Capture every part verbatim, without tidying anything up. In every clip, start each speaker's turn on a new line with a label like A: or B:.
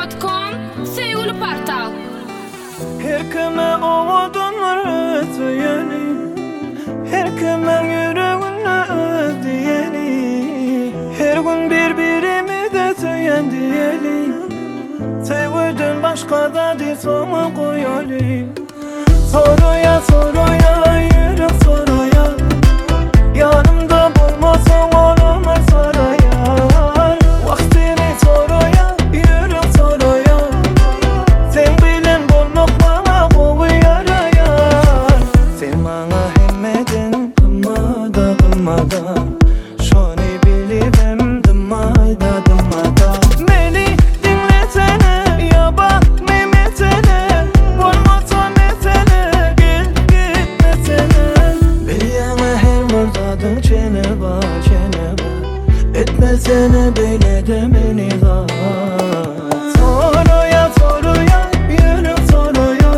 A: dot com Sevgili portal.
B: Her kime ovadanlar ötüyeni, her kime yüreğine ödeyeni, her gün birbirimi de tüyen diyeli. Sevgiden başka da disoma koyali. Soruya soruya yürek soruya, yanımda bulmasa olamaz saraya. Vaktini soruya yürek soruya, sen bilen bulmak bana kovu yaraya. Sen bana hemmeden kılmada kılmada, şunu bilivem dımayda dımayda. Beni dinlesene ya bak Mehmet'ene, bulmasa mesele gel gitmesene. Bir yana her vardadın çene var çene var, etmesene böyle de beni var. Soruya soruya yürek soruya,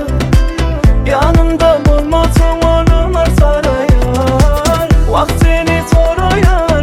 B: yanımda bulmasın olmaz saraya. Vaktini soruya